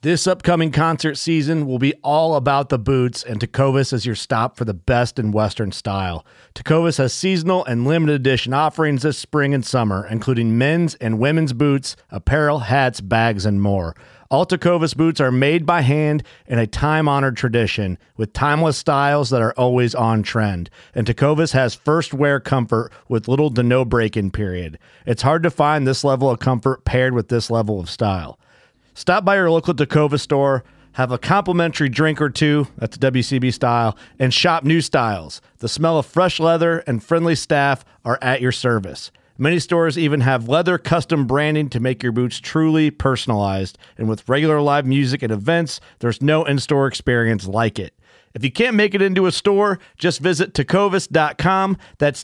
This upcoming concert season will be all about the boots, and Tecovas is your stop for the best in Western style. Tecovas has seasonal and limited edition offerings this spring and summer, including men's and women's boots, apparel, hats, bags, and more. All Tecovas boots are made by hand in a time-honored tradition with timeless styles that are always on trend. And Tecovas has first wear comfort with little to no break-in period. It's hard to find this level of comfort paired with this level of style. Stop by your local Tecovas store, have a complimentary drink or two, that's WCB style, and shop new styles. The smell of fresh leather and friendly staff are at your service. Many stores even have leather custom branding to make your boots truly personalized. And with regular live music and events, there's no in-store experience like it. If you can't make it into a store, just visit tecovas.com. That's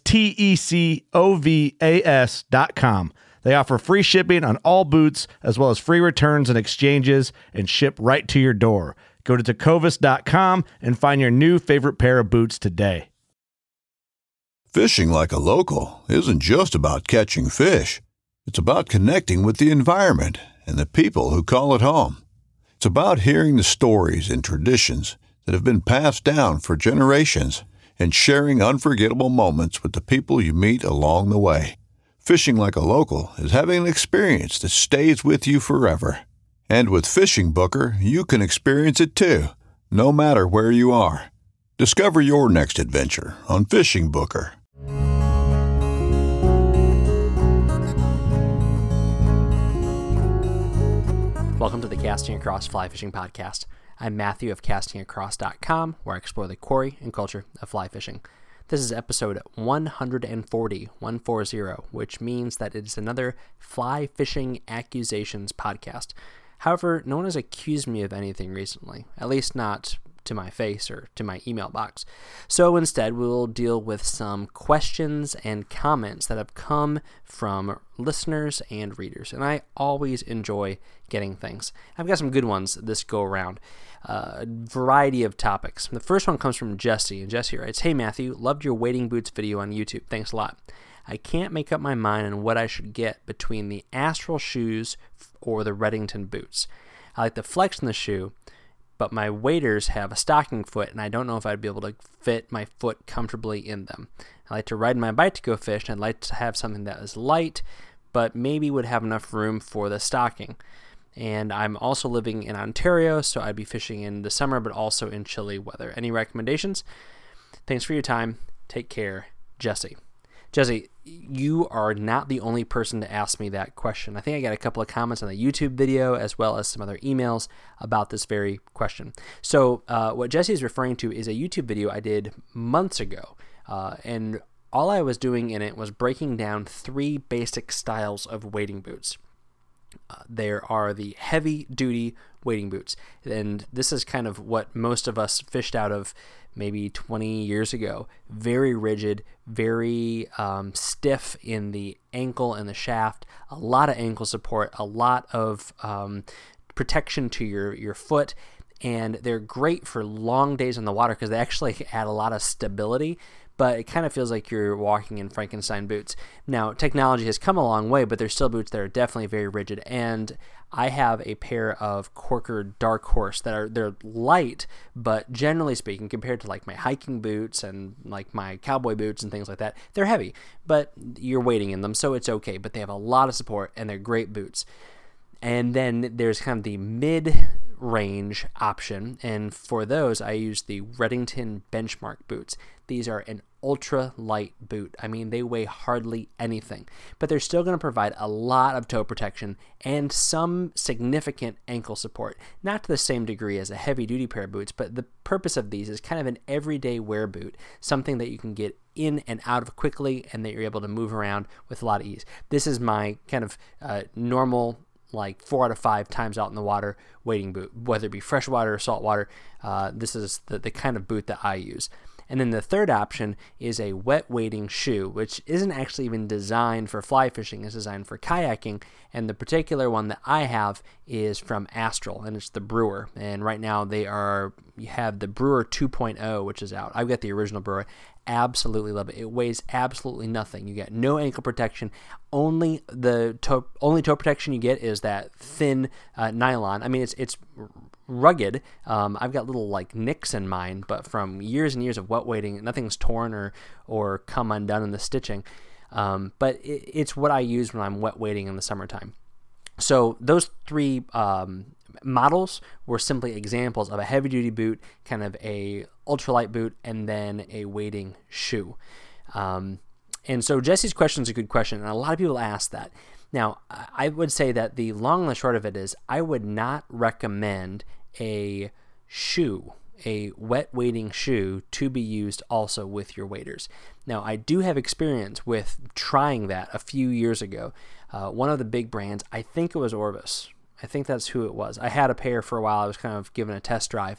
TECOVAS.com. They offer free shipping on all boots, as well as free returns and exchanges, and ship right to your door. Go to tecovas.com and find your new favorite pair of boots today. Fishing like a local isn't just about catching fish. It's about connecting with the environment and the people who call it home. It's about hearing the stories and traditions that have been passed down for generations and sharing unforgettable moments with the people you meet along the way. Fishing like a local is having an experience that stays with you forever. And with Fishing Booker, you can experience it too, no matter where you are. Discover your next adventure on Fishing Booker. Welcome to the Casting Across Fly Fishing Podcast. I'm Matthew of CastingAcross.com, where I explore the quarry and culture of fly fishing. This is episode 140, which means that it is another fly fishing accusations podcast. However, no one has accused me of anything recently, at least not to my face or to my email box. So instead, we'll deal with some questions and comments that have come from listeners and readers, and I always enjoy getting things. I've got some good ones this go around. Variety of topics. The first one comes from Jesse, and Jesse writes, "Hey Matthew, loved your wading boots video on YouTube. Thanks a lot. I can't make up my mind on what I should get between the Astral shoes or the Redington boots. I like the flex in the shoe, but my waders have a stocking foot, and I don't know if I'd be able to fit my foot comfortably in them. I like to ride my bike to go fish, and I'd like to have something that is light, but maybe would have enough room for the stocking. And I'm also living in Ontario, so I'd be fishing in the summer, but also in chilly weather. Any recommendations? Thanks for your time. Take care, Jesse." Jesse, you are not the only person to ask me that question. I think I got a couple of comments on the YouTube video as well as some other emails about this very question. So what Jesse is referring to is a YouTube video I did months ago, and all I was doing in it was breaking down 3 basic styles of wading boots. There are the heavy-duty wading boots, and this is kind of what most of us fished out of maybe 20 years ago. Very rigid, very stiff in the ankle and the shaft, a lot of ankle support, a lot of protection to your foot, and they're great for long days on the water because they actually add a lot of stability, but it kind of feels like you're walking in Frankenstein boots. Now, technology has come a long way, but there's still boots that are definitely very rigid, and I have a pair of Corker Dark Horse they're light, but generally speaking, compared to like my hiking boots and like my cowboy boots and things like that, they're heavy, but you're wading in them, so it's okay, but they have a lot of support, and they're great boots. And then there's kind of the mid-range option, and for those, I use the Redington Benchmark boots. These are an ultra-light boot. I mean, they weigh hardly anything, but they're still going to provide a lot of toe protection and some significant ankle support. Not to the same degree as a heavy-duty pair of boots, but the purpose of these is kind of an everyday wear boot, something that you can get in and out of quickly and that you're able to move around with a lot of ease. This is my kind of normal, like 4 out of 5 times out in the water wading boot, whether it be freshwater or saltwater. This is the kind of boot that I use. And then the third option is a wet wading shoe, which isn't actually even designed for fly fishing. It's designed for kayaking. And the particular one that I have is from Astral, and it's the Brewer. And right now you have the Brewer 2.0, which is out. I've got the original Brewer. absolutely love it. It weighs absolutely nothing. You get no ankle protection. Only toe protection you get is that thin nylon. I mean, it's rugged. I've got little like nicks in mine, but from years and years of wet weighting, nothing's torn or come undone in the stitching. But it's what I use when I'm wet weighting in the summertime. So those three models were simply examples of a heavy duty boot, kind of a ultralight boot, and then a wading shoe. And so Jesse's question is a good question, and a lot of people ask that. Now, I would say that the long and the short of it is I would not recommend a shoe, a wet wading shoe, to be used also with your waders. Now, I do have experience with trying that a few years ago. One of the big brands, I think it was Orvis. I think that's who it was. I had a pair for a while. I was kind of given a test drive,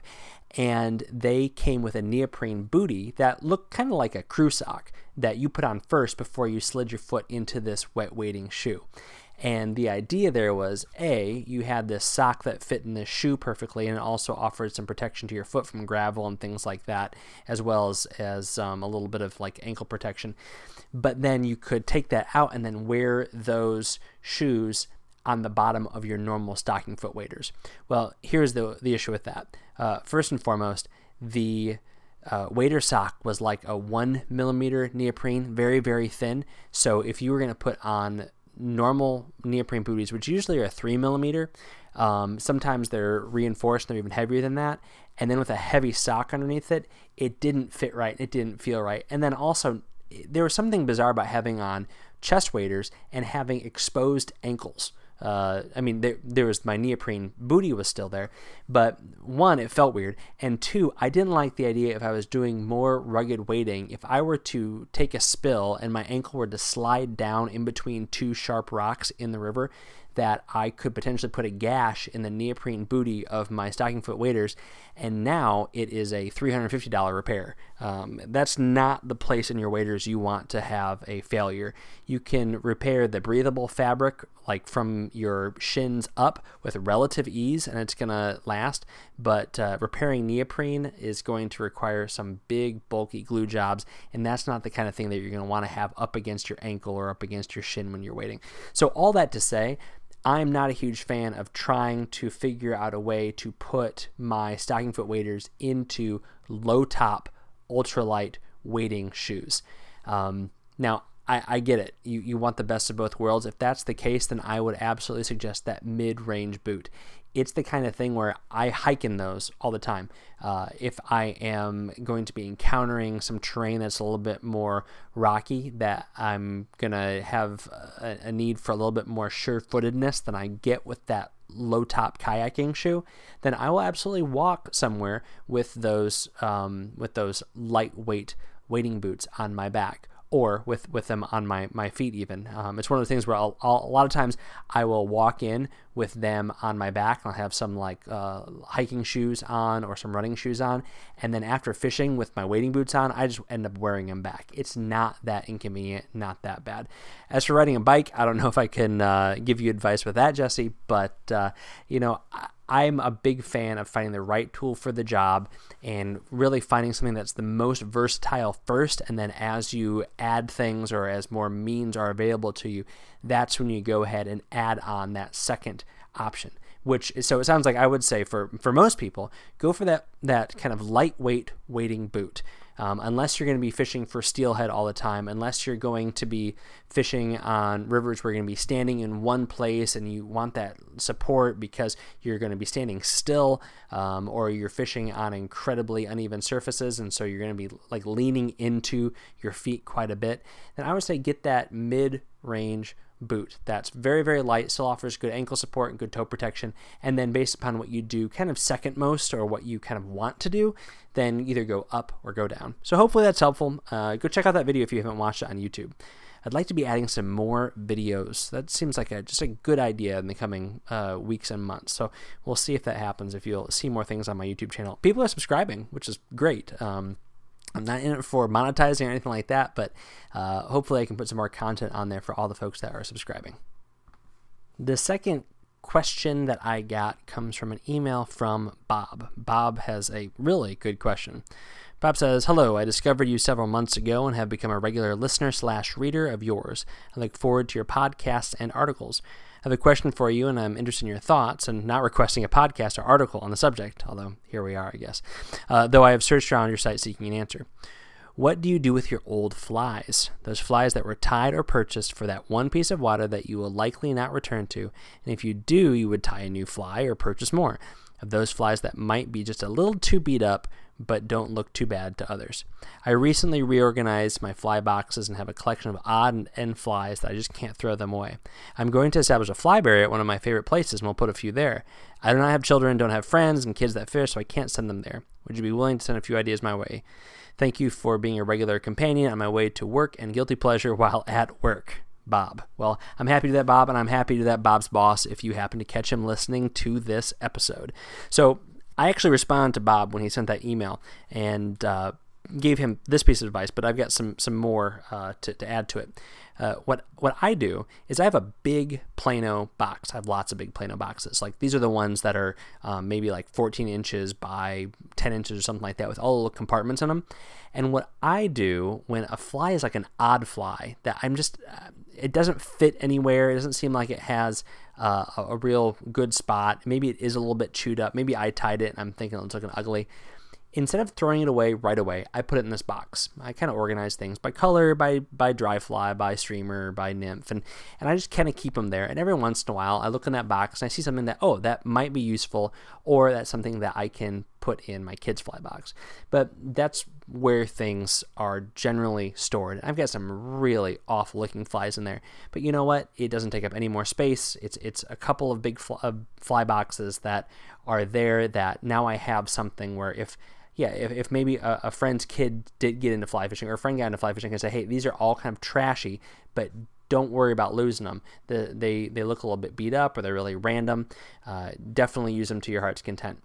and they came with a neoprene bootie that looked kind of like a crew sock that you put on first before you slid your foot into this wet wading shoe. And the idea there was, you had this sock that fit in this shoe perfectly, and it also offered some protection to your foot from gravel and things like that, as well as a little bit of like ankle protection. But then you could take that out and then wear those shoes on the bottom of your normal stocking foot waders. Well, here's the issue with that. First and foremost, the wader sock was like a 1 millimeter neoprene, very, very thin. So if you were going to put on normal neoprene booties, which usually are 3 millimeter, sometimes they're reinforced, they're even heavier than that. And then with a heavy sock underneath it, it didn't fit right. It didn't feel right. And then also, there was something bizarre about having on chest waders and having exposed ankles. I mean, there was my neoprene bootie was still there, but one, it felt weird, and two, I didn't like the idea if I was doing more rugged wading, if I were to take a spill and my ankle were to slide down in between two sharp rocks in the river, that I could potentially put a gash in the neoprene bootie of my stocking foot waders, and now it is a $350 repair. That's not the place in your waders you want to have a failure. You can repair the breathable fabric, like from your shins up, with relative ease, and it's going to last, but repairing neoprene is going to require some big, bulky glue jobs, and that's not the kind of thing that you're going to want to have up against your ankle or up against your shin when you're wading. So all that to say, I'm not a huge fan of trying to figure out a way to put my stocking foot waders into low top, ultralight wading shoes. Now, I get it. You want the best of both worlds. If that's the case, then I would absolutely suggest that mid-range boot. It's the kind of thing where I hike in those all the time. If I am going to be encountering some terrain that's a little bit more rocky, that I'm going to have a need for a little bit more sure-footedness than I get with that low-top kayaking shoe, then I will absolutely walk somewhere with those lightweight wading boots on my back, or with them on my feet even. It's one of those things where a lot of times I will walk in with them on my back, and I'll have some like hiking shoes on or some running shoes on, and then after fishing with my wading boots on, I just end up wearing them back. It's not that inconvenient, not that bad. As for riding a bike, I don't know if I can give you advice with that, Jesse, but I'm a big fan of finding the right tool for the job and really finding something that's the most versatile first, and then as you add things or as more means are available to you, that's when you go ahead and add on that second option. So it sounds like I would say for most people, go for that kind of lightweight wading boot. Unless you're going to be fishing for steelhead all the time, unless you're going to be fishing on rivers where you're going to be standing in one place and you want that support because you're going to be standing still, or you're fishing on incredibly uneven surfaces, and so you're going to be like leaning into your feet quite a bit, then I would say get that mid-range boot that's very, very light, still offers good ankle support and good toe protection, and then based upon what you do kind of second most, or what you kind of want to do, then either go up or go down. So hopefully that's helpful. Go check out that video if you haven't watched it on YouTube. I'd like to be adding some more videos. That seems like just a good idea in the coming weeks and months. So we'll see if that happens, if you'll see more things on my YouTube channel. People are subscribing, which is great. I'm not in it for monetizing or anything like that, but hopefully I can put some more content on there for all the folks that are subscribing. The second question that I got comes from an email from Bob. Bob has a really good question. Bob says, "Hello, I discovered you several months ago and have become a regular listener/reader of yours. I look forward to your podcasts and articles. I have a question for you, and I'm interested in your thoughts, and not requesting a podcast or article on the subject, although here we are, I guess, though I have searched around your site seeking an answer. What do you do with your old flies? Those flies that were tied or purchased for that one piece of water that you will likely not return to, and if you do, you would tie a new fly or purchase more. Of those flies that might be just a little too beat up, but don't look too bad to others. I recently reorganized my fly boxes and have a collection of odd end flies that I just can't throw them away. I'm going to establish a flyberry at one of my favorite places, and we'll put a few there. I do not have children, don't have friends and kids that fish, so I can't send them there. Would you be willing to send a few ideas my way? Thank you for being a regular companion on my way to work and guilty pleasure while at work. Bob." Well, I'm happy to do that, Bob, and I'm happy to do that, Bob's boss, if you happen to catch him listening to this episode. So I actually responded to Bob when he sent that email and gave him this piece of advice, but I've got some more to add to it. What I do is I have a big Plano box. I have lots of big Plano boxes. Like these are the ones that are maybe like 14 inches by 10 inches or something like that with all the little compartments in them. And what I do when a fly is like an odd fly that I'm just, it doesn't fit anywhere. It doesn't seem like it has a real good spot. Maybe it is a little bit chewed up. Maybe I tied it and I'm thinking it's looking ugly. Instead of throwing it away right away, I put it in this box. I kind of organize things by color, by dry fly, by streamer, by nymph, and I just kind of keep them there. And every once in a while, I look in that box and I see something that, oh, that might be useful, or that's something that I can put in my kids' fly box. But that's where things are generally stored. I've got some really awful looking flies in there, but you know what? It doesn't take up any more space. It's a couple of big fly boxes that are there that now I have something where if maybe a friend's kid did get into fly fishing, or a friend got into fly fishing, and say, hey, these are all kind of trashy, but don't worry about losing them. They look a little bit beat up, or they're really random. Definitely use them to your heart's content.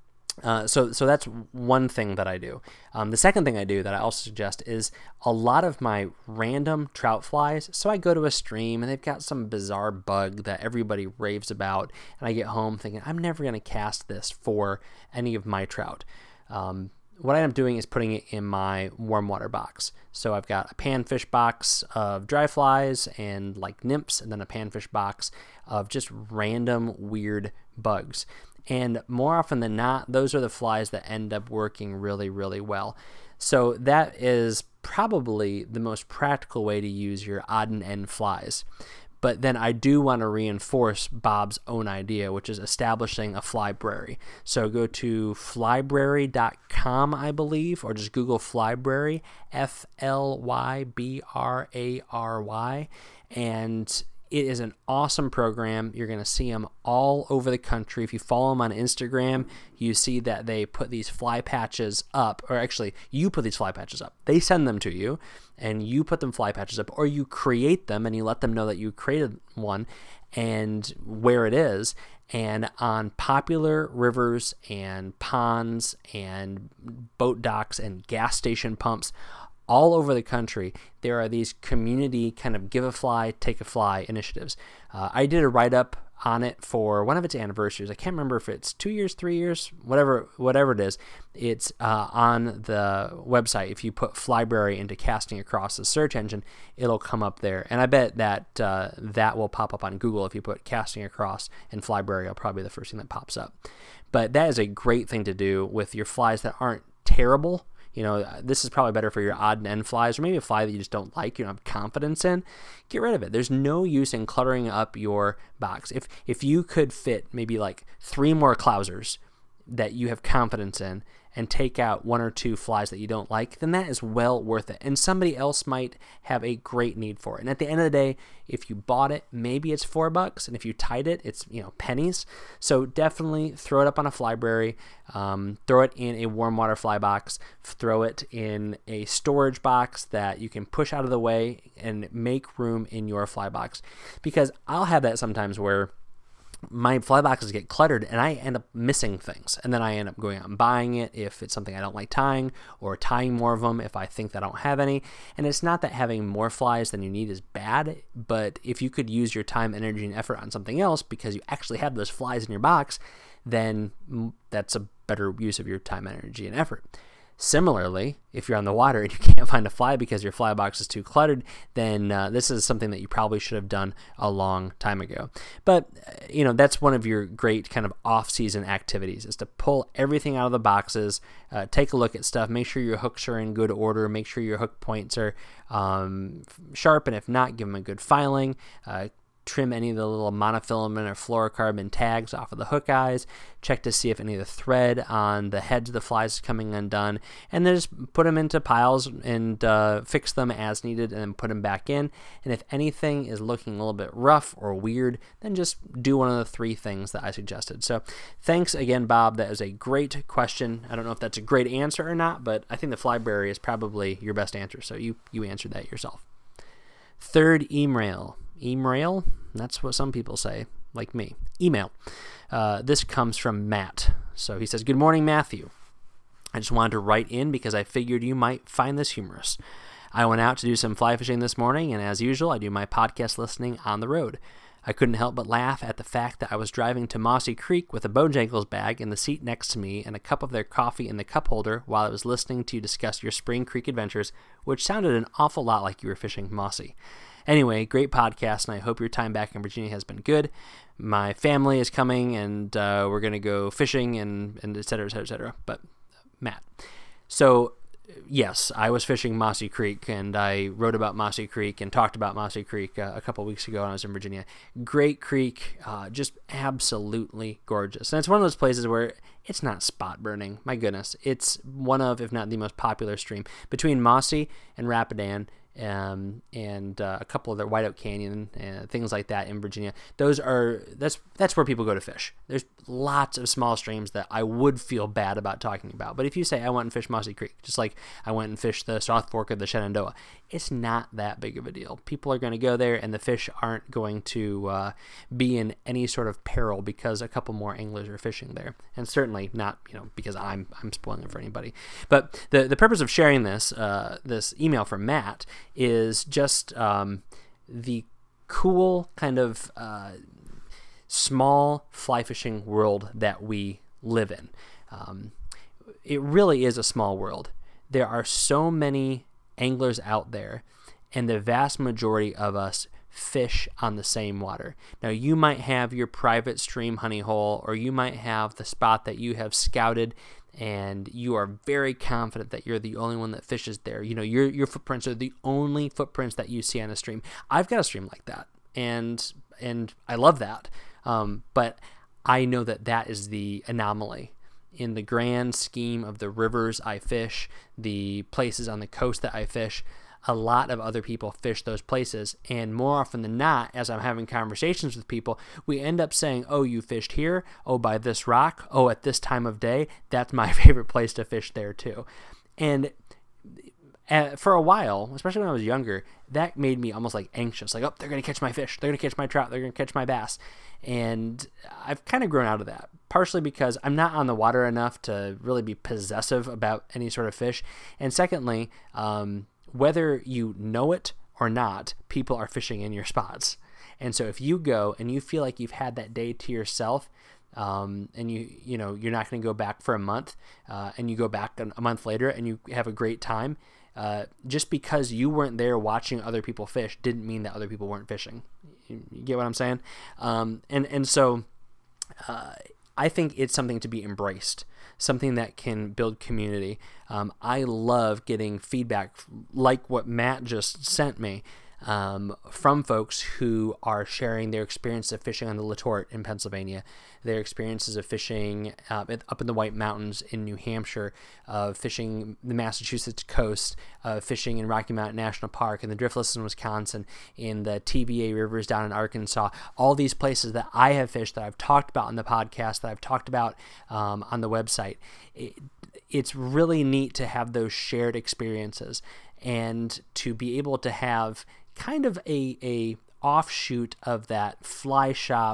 So that's one thing that I do. The second thing I do that I also suggest is a lot of my random trout flies. So I go to a stream and they've got some bizarre bug that everybody raves about, and I get home thinking, I'm never going to cast this for any of my trout. What I end up doing is putting it in my warm water box. So I've got a panfish box of dry flies and like nymphs, and then a panfish box of just random weird bugs. And more often than not, those are the flies that end up working really, really well. So that is probably the most practical way to use your odd and end flies. But then I do want to reinforce Bob's own idea, which is establishing a flybrary. So go to flybrary.com, I believe, or just Google Flybrary, Flybrary, and it is an awesome program. You're going to see them all over the country. If you follow them on Instagram, you see that they put these fly patches up, or actually, you put these fly patches up. They send them to you, and you put them fly patches up, or you create them, and you let them know that you created one and where it is. And on popular rivers and ponds and boat docks and gas station pumps, all over the country, there are these community kind of give a fly, take a fly initiatives. I did a write-up on it for one of its anniversaries. I can't remember if it's 2 years, 3 years, whatever it is. It's on the website. If you put Flybrary into Casting Across the search engine, it'll come up there. And I bet that that will pop up on Google. If you put Casting Across and Flybrary, it'll probably be the first thing that pops up. But that is a great thing to do with your flies that aren't terrible. You know, this is probably better for your odd and end flies, or maybe a fly that you just don't like, you don't have confidence in. Get rid of it. There's no use in cluttering up your box. If you could fit maybe like 3 more Clousers that you have confidence in and take out 1 or 2 flies that you don't like, then that is well worth it. And somebody else might have a great need for it. And at the end of the day, if you bought it, maybe it's $4, and if you tied it, it's pennies. So definitely throw it up on a Flybrary, throw it in a warm water fly box, throw it in a storage box that you can push out of the way and make room in your fly box. Because I'll have that sometimes where my fly boxes get cluttered and I end up missing things. And then I end up going out and buying it if it's something I don't like tying, or tying more of them if I think that I don't have any. And it's not that having more flies than you need is bad, but if you could use your time, energy, and effort on something else because you actually have those flies in your box, then that's a better use of your time, energy, and effort. Similarly, if you're on the water and you can't find a fly because your fly box is too cluttered, then this is something that you probably should have done a long time ago. But, that's one of your great kind of off-season activities, is to pull everything out of the boxes, take a look at stuff, make sure your hooks are in good order, make sure your hook points are sharp, and if not, give them a good filing, trim any of the little monofilament or fluorocarbon tags off of the hook eyes, check to see if any of the thread on the heads of the flies is coming undone, and then just put them into piles and fix them as needed and then put them back in. And if anything is looking a little bit rough or weird, then just do one of the 3 things that I suggested. So thanks again, Bob. That is a great question. I don't know if that's a great answer or not, but I think the Flyberry is probably your best answer, so you answered that yourself. Third email. Email? That's what some people say, like me. Email. This comes from Matt. So he says, "Good morning, Matthew. I just wanted to write in because I figured you might find this humorous. I went out to do some fly fishing this morning, and as usual, I do my podcast listening on the road. I couldn't help but laugh at the fact that I was driving to Mossy Creek with a Bojangles bag in the seat next to me and a cup of their coffee in the cup holder while I was listening to you discuss your Spring Creek adventures, which sounded an awful lot like you were fishing Mossy. Anyway, great podcast, and I hope your time back in Virginia has been good. My family is coming, and we're going to go fishing, and et cetera, et cetera, et cetera." But Matt. So, yes, I was fishing Mossy Creek, and I wrote about Mossy Creek and talked about Mossy Creek a couple weeks ago when I was in Virginia. Great creek, just absolutely gorgeous. And it's one of those places where it's not spot burning. My goodness. It's one of, if not the most popular stream. Between Mossy and Rapidan, and a couple of the White Oak Canyon and things like that in Virginia. That's where people go to fish. There's lots of small streams that I would feel bad about talking about. But if you say I went and fished Mossy Creek, just like I went and fished the South Fork of the Shenandoah, it's not that big of a deal. People are going to go there, and the fish aren't going to be in any sort of peril because a couple more anglers are fishing there, and certainly not because I'm spoiling it for anybody. But the purpose of sharing this email from Matt is just the cool kind of small fly fishing world that we live in. It really is a small world. There are so many anglers out there, and the vast majority of us fish on the same water. Now, you might have your private stream honey hole, or you might have the spot that you have scouted and you are very confident that you're the only one that fishes there. Your footprints are the only footprints that you see on a stream. I've got a stream like that, and I love that. But I know that is the anomaly. In the grand scheme of the rivers I fish, the places on the coast that I fish, a lot of other people fish those places, and more often than not, as I'm having conversations with people, we end up saying, "Oh, you fished here? Oh, by this rock? Oh, at this time of day? That's my favorite place to fish there too." And for a while, especially when I was younger, that made me almost like anxious, like, "Oh, they're going to catch my fish, they're going to catch my trout, they're going to catch my bass." And I've kind of grown out of that, partially because I'm not on the water enough to really be possessive about any sort of fish, and secondly, whether you know it or not, people are fishing in your spots. And so if you go and you feel like you've had that day to yourself, and you're not going to go back for a month, and you go back a month later and you have a great time, just because you weren't there watching other people fish didn't mean that other people weren't fishing. You get what I'm saying? So I think it's something to be embraced, something that can build community. I love getting feedback like what Matt just sent me from folks who are sharing their experience of fishing on the Letort in Pennsylvania, their experiences of fishing up in the White Mountains in New Hampshire, fishing the Massachusetts coast, fishing in Rocky Mountain National Park, in the Driftless in Wisconsin, in the TVA rivers down in Arkansas, all these places that I have fished, that I've talked about on the podcast, that I've talked about on the website. It's really neat to have those shared experiences and to be able to have kind of a offshoot of that fly shop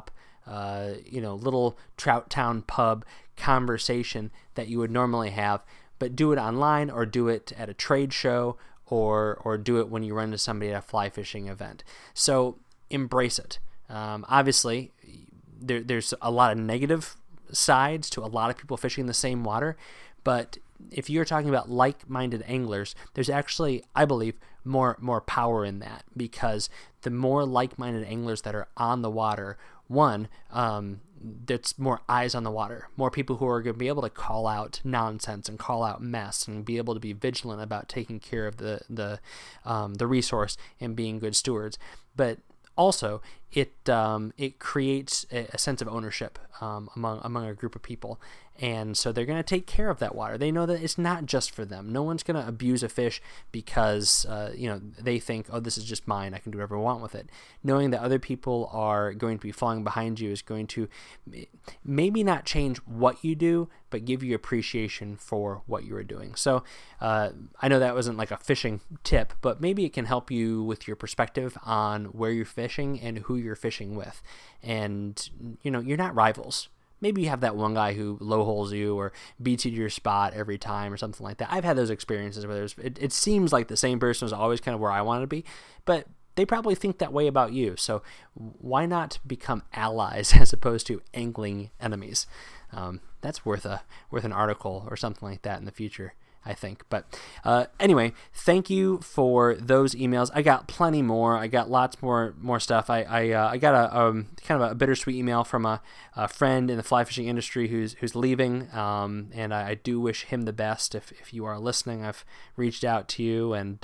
little Trout Town pub conversation that you would normally have, but do it online or do it at a trade show or do it when you run into somebody at a fly fishing event. So embrace it. Obviously, there's a lot of negative sides to a lot of people fishing the same water, but if you're talking about like-minded anglers, there's actually, I believe, more power in that, because the more like-minded anglers that are on the water, one, there's more eyes on the water, more people who are going to be able to call out nonsense and call out mess and be able to be vigilant about taking care of the resource and being good stewards. But also, it creates a sense of ownership among a group of people, and so they're going to take care of that water. They know that it's not just for them. No one's going to abuse a fish because they think, oh, this is just mine, I can do whatever I want with it. Knowing that other people are going to be falling behind you is going to maybe not change what you do, but give you appreciation for what you are doing. So I know that wasn't like a fishing tip, but maybe it can help you with your perspective on where you're fishing and who you're fishing with. And you're not rivals. Maybe you have that one guy who low holes you or beats you to your spot every time or something like that. I've had those experiences where it seems like the same person is always kind of where I want to be, but they probably think that way about you. So why not become allies as opposed to angling enemies? That's worth an article or something like that in the future, I think. But anyway, thank you for those emails. I got plenty more. I got lots more stuff. I got a kind of a bittersweet email from a friend in the fly fishing industry who's leaving, and I do wish him the best. If you are listening, I've reached out to you, and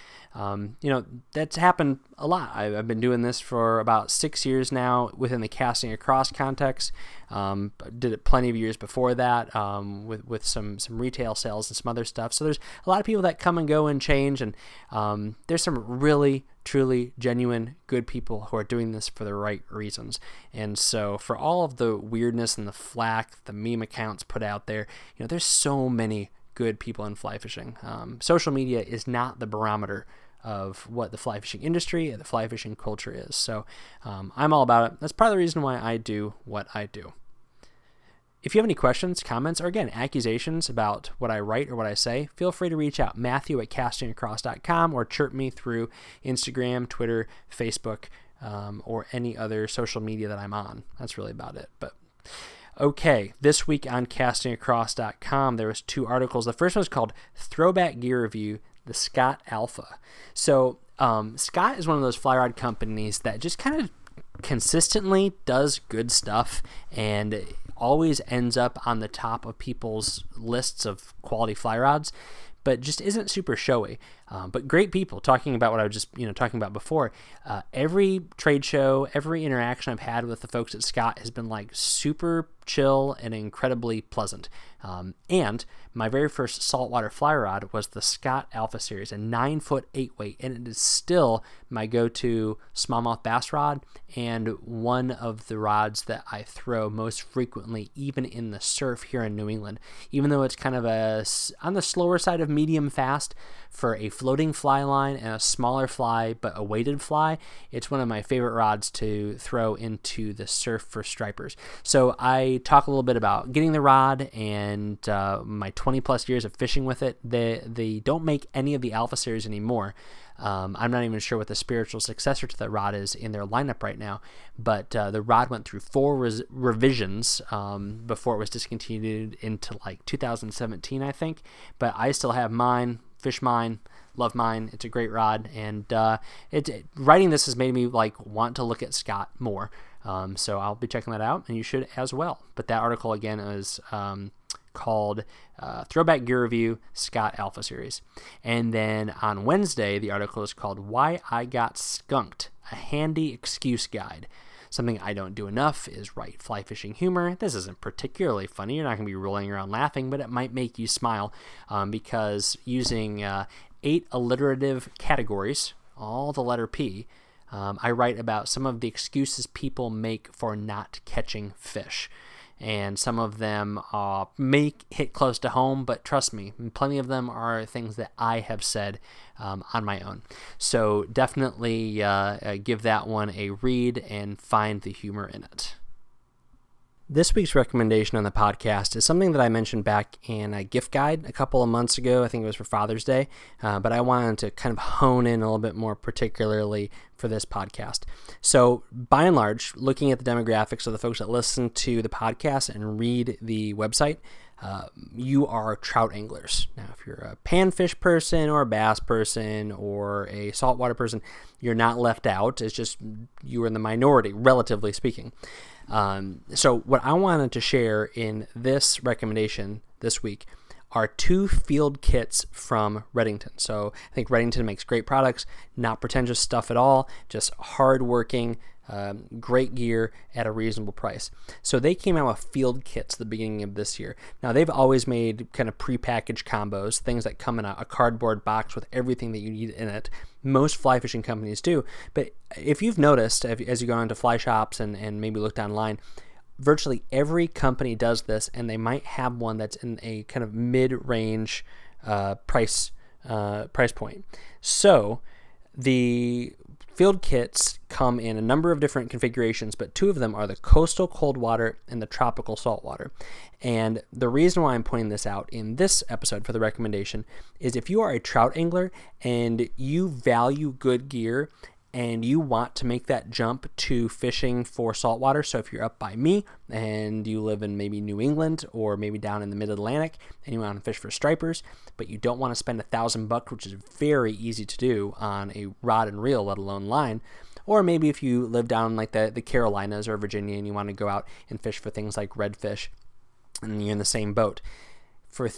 that's happened a lot. I've been doing this for about 6 years now within the Casting Across context. Did it plenty of years before that with some retail sales and some other stuff. So there's a lot of people that come and go and change, and there's some really, truly genuine, good people who are doing this for the right reasons. And so for all of the weirdness and the flack the meme accounts put out there, there's so many good people in fly fishing. Social media is not the barometer of what the fly fishing industry and the fly fishing culture is. So I'm all about it. That's part of the reason why I do what I do. If you have any questions, comments, or again, accusations about what I write or what I say, feel free to reach out, Matthew@castingacross.com, or chirp me through Instagram, Twitter, Facebook, or any other social media that I'm on. That's really about it. But okay, this week on castingacross.com, there was 2 articles. The first one was called Throwback Gear Review, the Scott Alpha. So Scott is one of those fly rod companies that just kind of consistently does good stuff and always ends up on the top of people's lists of quality fly rods, but just isn't super showy. But great people, talking about what I was just talking about before. Every trade show, every interaction I've had with the folks at Scott has been like super chill and incredibly pleasant. And my very first saltwater fly rod was the Scott Alpha Series, a 9-foot 8-weight, and it is still my go-to smallmouth bass rod and one of the rods that I throw most frequently, even in the surf here in New England. Even though it's kind of on the slower side of medium fast for a floating fly line and a smaller fly but a weighted fly, it's one of my favorite rods to throw into the surf for stripers. So I talk a little bit about getting the rod and my 20 plus years of fishing with it. They don't make any of the Alpha Series anymore. I'm not even sure what the spiritual successor to the rod is in their lineup right now, but the rod went through 4 revisions before it was discontinued into like 2017, I think. But I still have mine, fish mine, love mine. It's a great rod, and writing this has made me like want to look at Scott more. So I'll be checking that out, and you should as well. But that article again is called Throwback Gear Review, Scott Alpha Series. And then on Wednesday, the article is called Why I Got Skunked, a Handy Excuse Guide. Something I don't do enough is write fly fishing humor. This isn't particularly funny. You're not going to be rolling around laughing, but it might make you smile because using 8 alliterative categories, all the letter P, I write about some of the excuses people make for not catching fish. And some of them may hit close to home, but trust me, plenty of them are things that I have said on my own. So definitely give that one a read and find the humor in it. This week's recommendation on the podcast is something that I mentioned back in a gift guide a couple of months ago. I think it was for Father's Day, but I wanted to kind of hone in a little bit more particularly for this podcast. So by and large, looking at the demographics of the folks that listen to the podcast and read the website, you are trout anglers. Now, if you're a panfish person or a bass person or a saltwater person, you're not left out. It's just you are in the minority, relatively speaking. So what I wanted to share in this recommendation this week are 2 field kits from Redington. So I think Redington makes great products, not pretentious stuff at all, just hardworking, great gear at a reasonable price. So they came out with field kits at the beginning of this year. Now, they've always made kind of prepackaged combos, things that come in a cardboard box with everything that you need in it. Most fly fishing companies do. But if you've noticed, as you go into fly shops and maybe looked online, virtually every company does this, and they might have one that's in a kind of mid-range price point. So the field kits come in a number of different configurations, but 2 of them are the coastal cold water and the tropical saltwater. And the reason why I'm pointing this out in this episode for the recommendation is if you are a trout angler and you value good gear and you want to make that jump to fishing for saltwater, so if you're up by me and you live in maybe New England or maybe down in the mid-Atlantic and you want to fish for stripers, but you don't want to spend $1,000, which is very easy to do on a rod and reel, let alone line, or maybe if you live down like the Carolinas or Virginia and you want to go out and fish for things like redfish and you're in the same boat, for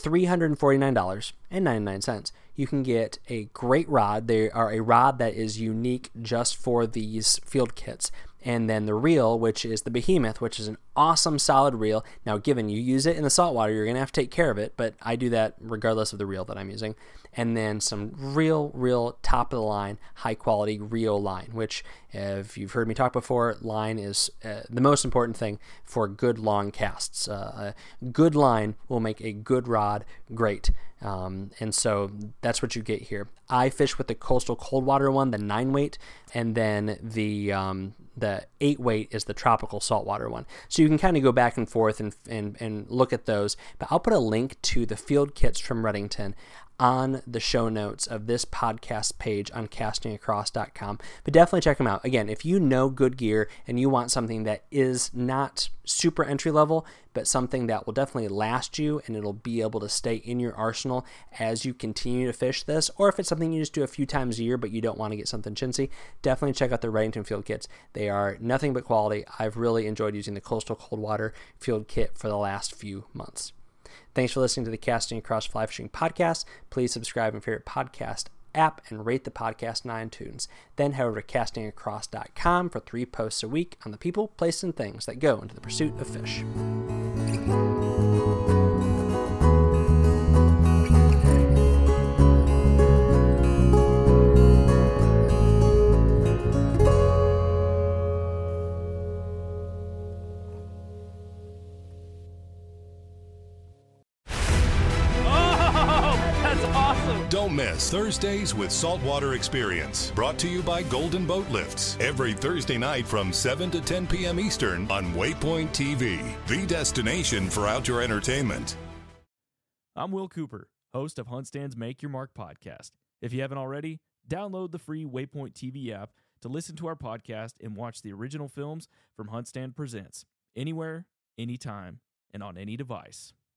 $349.99, you can get a great rod. They are a rod that is unique just for these field kits. And then the reel, which is the Behemoth, which is an awesome solid reel. Now, given you use it in the saltwater, you're going to have to take care of it, but I do that regardless of the reel that I'm using. And then some real top of the line, high quality reel line, which if you've heard me talk before, line is the most important thing for good long casts. A good line will make a good rod great. And so that's what you get here. I fish with the coastal cold water one, the 9-weight, and then the 8-weight is the tropical saltwater one. So you can kind of go back and forth and look at those. But I'll put a link to the field kits from Redington on the show notes of this podcast page on castingacross.com. But definitely check them out. Again, if you know good gear and you want something that is not super entry level, but something that will definitely last you and it'll be able to stay in your arsenal as you continue to fish this, or if it's something you just do a few times a year but you don't want to get something chintzy, definitely check out the Redington field kits. They are nothing but quality. I've really enjoyed using the Coastal Cold Water field kit for the last few months. Thanks for listening to the Casting Across Fly Fishing podcast. Please subscribe in your favorite podcast app and rate the podcast on iTunes. Then head over to castingacross.com for 3 posts a week on the people, places, and things that go into the pursuit of fish. Don't miss Thursdays with Saltwater Experience, brought to you by Golden Boat Lifts, every Thursday night from 7 to 10 p.m. Eastern on Waypoint TV, the destination for outdoor entertainment. I'm Will Cooper, host of HuntStand's Make Your Mark podcast. If you haven't already, download the free Waypoint TV app to listen to our podcast and watch the original films from HuntStand Presents, anywhere, anytime, and on any device.